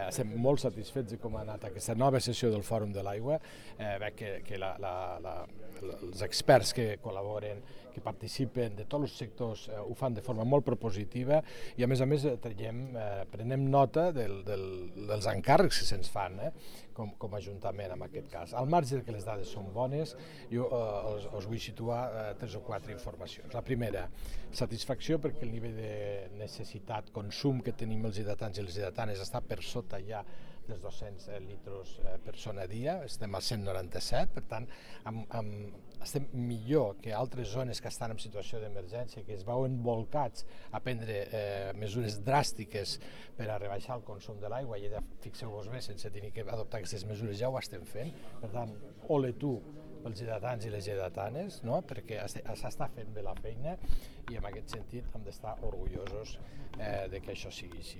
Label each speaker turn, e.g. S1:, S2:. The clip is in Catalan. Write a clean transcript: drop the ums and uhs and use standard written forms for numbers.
S1: estem molt satisfets de com ha anat aquesta nova sessió del Fòrum de l'Aigua. Veig que els experts que col·laboren, que participen de tots els sectors, ho fan de forma molt propositiva i a més prenem nota dels encàrrecs que se'ns fan com a Ajuntament en aquest cas. Al marge que les dades són bones, jo us vull situar 3 o 4 informacions. La primera, satisfacció perquè el nivell de necessitat, consum que tenim els lleidatans i les lleidatanes està per sota ja dels 200 litres per persona a dia, estem al 197, per tant estem millor que altres zones que estan en situació d'emergència, que es veuen volcats a prendre mesures dràstiques per a rebaixar el consum de l'aigua, i fixeu-vos bé, sense tenir que adoptar aquestes mesures ja ho estem fent, per tant, ole tu pels lleidatans i les lleidatanes, no? Perquè s'està fent bé la feina i en aquest sentit hem d'estar orgullosos de que això sigui així.